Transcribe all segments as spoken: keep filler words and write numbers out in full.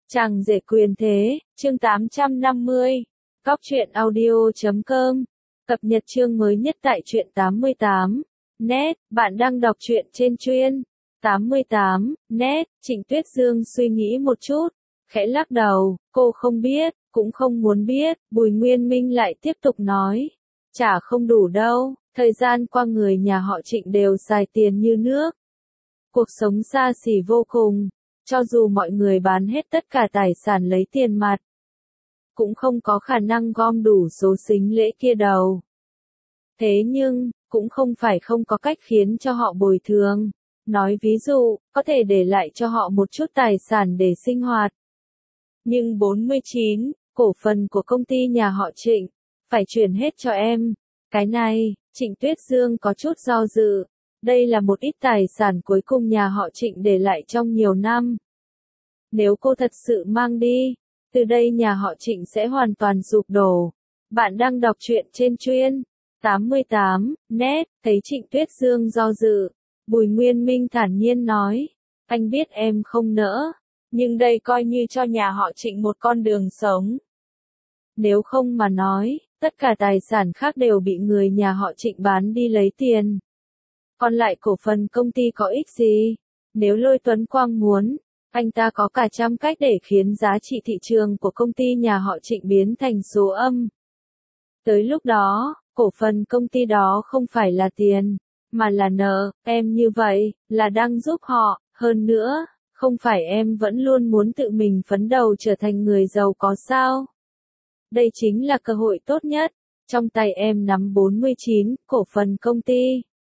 Chàng rể quyền thế, chương tám trăm năm mươi. Cóc truyện audio chấm com. Cập nhật chương mới nhất tại truyện tám mươi tám. Net, bạn đang đọc truyện trên chuyên. tám mươi tám. Net, Trịnh Tuyết Dương suy nghĩ một chút. Khẽ lắc đầu, cô không biết, cũng không muốn biết. Bùi Nguyên Minh lại tiếp tục nói. Chả không đủ đâu, thời gian qua người nhà họ Trịnh đều xài tiền như nước. Cuộc sống xa xỉ vô cùng. Cho dù mọi người bán hết tất cả tài sản lấy tiền mặt, cũng không có khả năng gom đủ số sính lễ kia đâu. Thế nhưng, cũng không phải không có cách khiến cho họ bồi thường. Nói ví dụ, có thể để lại cho họ một chút tài sản để sinh hoạt. Nhưng bốn mươi chín, cổ phần của công ty nhà họ Trịnh, phải chuyển hết cho em. Cái này, Trịnh Tuyết Dương có chút do dự. Đây là một ít tài sản cuối cùng nhà họ Trịnh để lại trong nhiều năm. Nếu cô thật sự mang đi, từ đây nhà họ Trịnh sẽ hoàn toàn sụp đổ. Bạn đang đọc truyện trên chuyên. tám mươi tám. Net, thấy Trịnh Tuyết Dương do dự. Bùi Nguyên Minh thản nhiên nói. Anh biết em không nỡ, nhưng đây coi như cho nhà họ Trịnh một con đường sống. Nếu không mà nói, tất cả tài sản khác đều bị người nhà họ Trịnh bán đi lấy tiền. Còn lại cổ phần công ty có ích gì? Nếu Lôi Tuấn Quang muốn, anh ta có cả trăm cách để khiến giá trị thị trường của công ty nhà họ Trịnh biến thành số âm. Tới lúc đó, cổ phần công ty đó không phải là tiền, mà là nợ. Em như vậy, là đang giúp họ. Hơn nữa, không phải em vẫn luôn muốn tự mình phấn đấu trở thành người giàu có sao? Đây chính là cơ hội tốt nhất. Trong tay em nắm bốn mươi chín cổ phần công ty.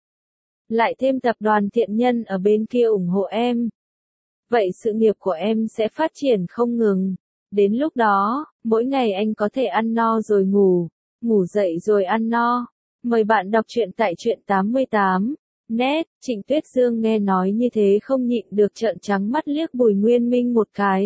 Lại thêm tập đoàn Thiện Nhân ở bên kia ủng hộ em. Vậy sự nghiệp của em sẽ phát triển không ngừng. Đến lúc đó, mỗi ngày anh có thể ăn no rồi ngủ, ngủ dậy rồi ăn no. Mời bạn đọc truyện tại truyện tám mươi tám. Net, Trịnh Tuyết Dương nghe nói như thế không nhịn được trợn trắng mắt liếc Bùi Nguyên Minh một cái.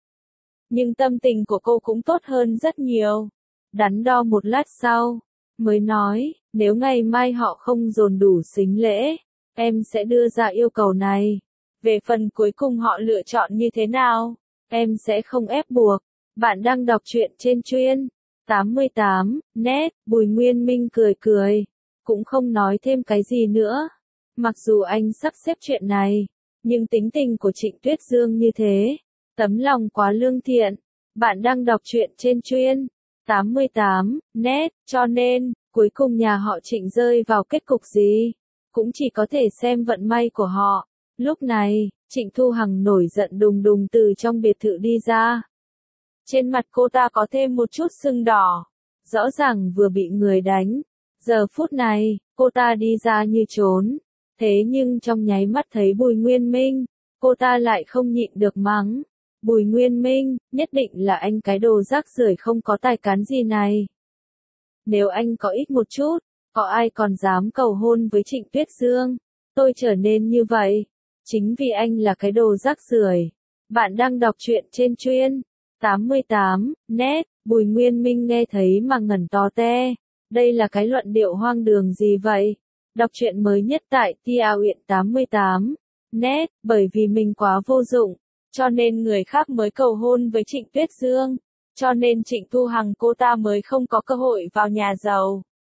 Nhưng tâm tình của cô cũng tốt hơn rất nhiều. Đắn đo một lát sau, mới nói, nếu ngày mai họ không dồn đủ sính lễ, em sẽ đưa ra yêu cầu này. Về phần cuối cùng họ lựa chọn như thế nào, em sẽ không ép buộc. Bạn đang đọc truyện trên chuyên. tám mươi tám. Net, Bùi Nguyên Minh cười cười, cũng không nói thêm cái gì nữa. Mặc dù anh sắp xếp chuyện này, nhưng tính tình của Trịnh Tuyết Dương như thế, tấm lòng quá lương thiện. Bạn đang đọc truyện trên chuyên. tám mươi tám. Net, cho nên, cuối cùng nhà họ Trịnh rơi vào kết cục gì, cũng chỉ có thể xem vận may của họ. Lúc này, Trịnh Thu Hằng nổi giận đùng đùng từ trong biệt thự đi ra. Trên mặt cô ta có thêm một chút sưng đỏ. Rõ ràng vừa bị người đánh. Giờ phút này, cô ta đi ra như trốn. Thế nhưng trong nháy mắt thấy Bùi Nguyên Minh, cô ta lại không nhịn được mắng. Bùi Nguyên Minh, nhất định là anh cái đồ rác rưởi không có tài cán gì này. Nếu anh có ít một chút, có ai còn dám cầu hôn với Trịnh Tuyết Dương? Tôi trở nên như vậy, chính vì anh là cái đồ rác rưởi. Bạn đang đọc truyện trên chuyên. tám mươi tám. Net, Bùi Nguyên Minh nghe thấy mà ngẩn to te. Đây là cái luận điệu hoang đường gì vậy? Đọc truyện mới nhất tại Tiaoyện tám mươi tám. Net, bởi vì mình quá vô dụng, cho nên người khác mới cầu hôn với Trịnh Tuyết Dương. Cho nên Trịnh Thu Hằng cô ta mới không có cơ hội vào nhà giàu.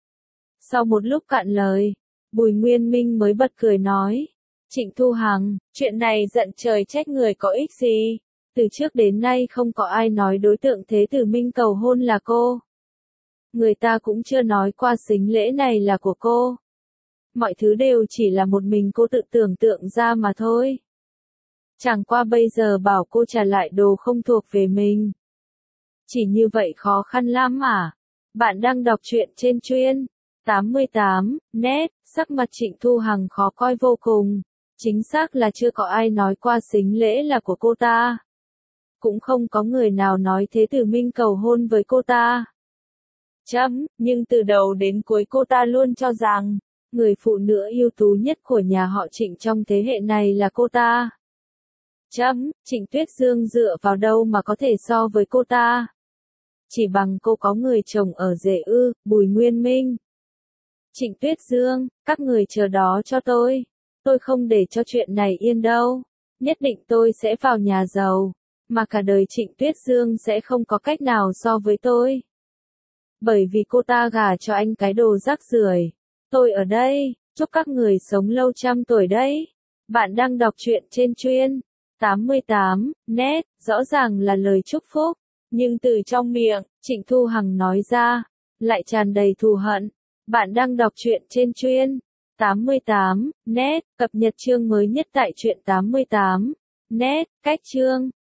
Sau một lúc cạn lời, Bùi Nguyên Minh mới bật cười nói. Trịnh Thu Hằng, chuyện này giận trời trách người có ích gì? Từ trước đến nay không có ai nói đối tượng Thế Tử Minh cầu hôn là cô. Người ta cũng chưa nói qua sính lễ này là của cô. Mọi thứ đều chỉ là một mình cô tự tưởng tượng ra mà thôi. Chẳng qua bây giờ bảo cô trả lại đồ không thuộc về mình. Chỉ như vậy khó khăn lắm à? Bạn đang đọc truyện trên chuyên. tám mươi tám. Net, sắc mặt Trịnh Thu Hằng khó coi vô cùng. Chính xác là chưa có ai nói qua sính lễ là của cô ta. Cũng không có người nào nói Thế Tử Minh cầu hôn với cô ta. Chấm, nhưng từ đầu đến cuối cô ta luôn cho rằng, người phụ nữ ưu tú nhất của nhà họ Trịnh trong thế hệ này là cô ta. Chấm, Trịnh Tuyết Dương dựa vào đâu mà có thể so với cô ta? Chỉ bằng cô có người chồng ở rể ư? Bùi Nguyên Minh. Trịnh Tuyết Dương, các người chờ đó cho tôi. Tôi không để cho chuyện này yên đâu. Nhất định tôi sẽ vào nhà giàu. mà cả đời Trịnh Tuyết Dương sẽ không có cách nào so với tôi. Bởi vì cô ta gả cho anh cái đồ rác rưởi. Tôi ở đây, chúc các người sống lâu trăm tuổi đấy. Bạn đang đọc truyện trên chuyên tám mươi tám net, rõ ràng là lời chúc phúc, nhưng từ trong miệng Trịnh Thu Hằng nói ra lại tràn đầy thù hận. Bạn đang đọc truyện trên chuyên tám mươi tám net, cập nhật chương mới nhất tại truyện tám mươi tám net, cách chương